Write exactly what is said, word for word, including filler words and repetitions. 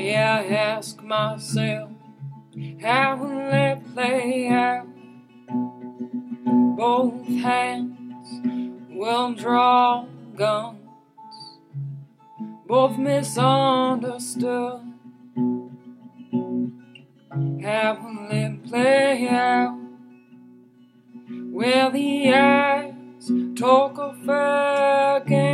Yeah, I ask myself, how will it play out? Both hands will draw guns, both misunderstood. How will it play out? Will the eyes talk of again?